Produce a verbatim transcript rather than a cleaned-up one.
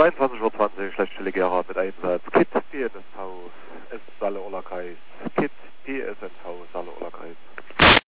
zweiundzwanzig Uhr zwanzig, Schlechtstelle Gera mit Einsatz. Kit, P S S V, S Salle Ollerkreis. Kit, P S S V, Salle Ollerkreis.